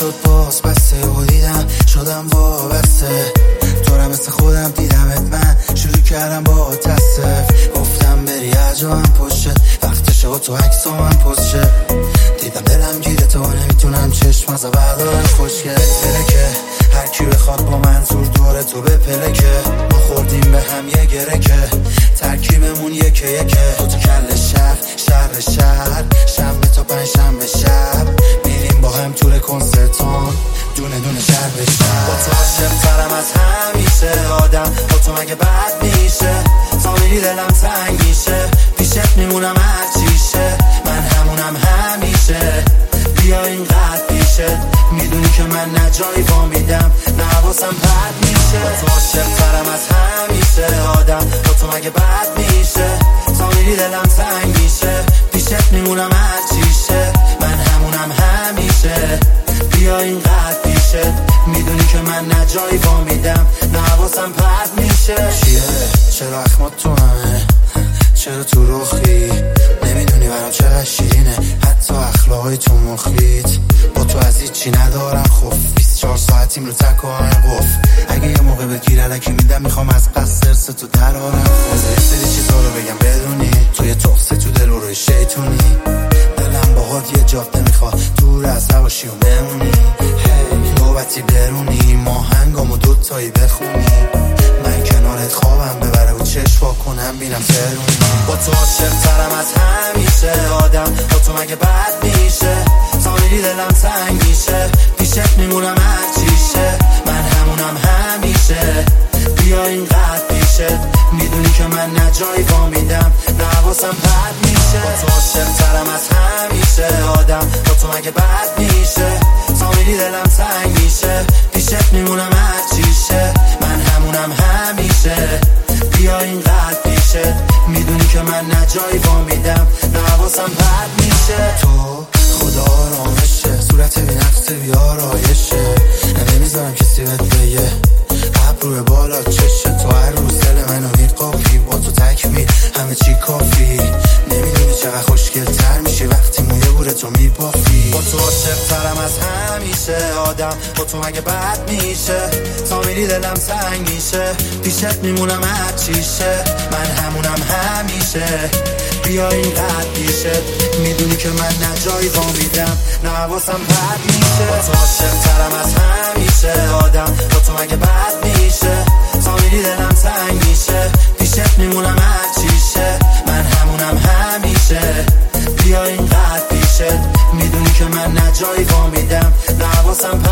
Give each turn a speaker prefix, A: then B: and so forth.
A: شد باز بسته و دیدم شدم وابسته تو را مثل خودم دیدمت من شروع کردم با تصف گفتم بری عجبم پشت وقتشه و تو عکس من پشت دیدم دلم گیره تو نمیتونم چشم از بردارم خوشگل پلکه هر کی بخواد با منظور دور تو به پلکه ما خوردیم به هم یه گرکه ترکیبمون یکه تو کل شهر شنبه تا پنجشنبه شب میریم با هم طول کنسرتون دونه دونه شهر به شهر با تو عاشق ترم از همیشه آدم با تو مگه بد میشه تا میری دلم تنگ میشه پیشت میمونم هر چیشه من همونم همیشه بیا اینقدر پیشه میدونی که من نجایی وامیدم نواسم پرد میشه با تو عاشق ترم از همیشه آدم با تو مگه بد میشه تا میری دلم تنگ میشه پیشت میمونم هر چیشه من همونم همیشه بیا اینقدر پیشه میدونی که من نجایی وامیدم نواسم پرد میشه چیه؟ چرا اخمات تو همه؟ چرا تو روخی؟ نمیدونی برام چقدر شیرینه حتی اخلاقای تو مخیت با تو از هیچی ندارم خوف 24 ساعتیم رو تک و قف اگه یه موقع بگیر علکی میدم میخوام از قصد ارس تو درارم یه سری چیزا رو بگم بدونی توی تخصه تو دل روی شیطونی دلم باهات یه جاده میخواد دور از نباشی و بمونی نوبتی برونی ما هنگامو دوتایی بخونی من کنارت خوابم ببره و چشوا کنم بینم ترونی با تو عاشق ترم از همیشه آدم با تو مگه بد میشه تا میری دلم تنگ میشه پیشت میمونم هر چیشه من همونم همیشه بیا اینقدر پیشه میدونی که من نجایی وامیدم نواسم پرد میشه با تو عاشق ترم از همیشه آدم با تو مگه بد میشه تا میری دلم تنگ میشه پیشت میمونم هر چیشه من همونم همیشه بیا اینقدر پیشه میدونی که من نجایی وامیدم نواسم پرد میشه تو خدا آرامشه صورت بی نقص بی آرایشه نمیذارم کسی بهت بگه ابرو بالا چشه تو هر روز دل منو میقافی با تو تکمیل همه چی کافی نمیدونی چقدر خوشگل تر میشی وقتی موی بوره تو میبافی با تو عاشق ترم از همیشه آدم با تو مگه بد میشه تا میری دلم تنگ میشه پیشت میمونم هر چیشه من همونم همیشه بیا اینقدر پیشه میدونی که من نجایی وامیدم نواسم پرد میشه با تو عاشق ترم از همیشه آدم با تو مگه بد میشه تا میری دلم تنگ میشه پیشت میمونم هر چیشه من همونم همیشه بیا اینقدر پیشه میدونی که من نجایی وامیدم نواسم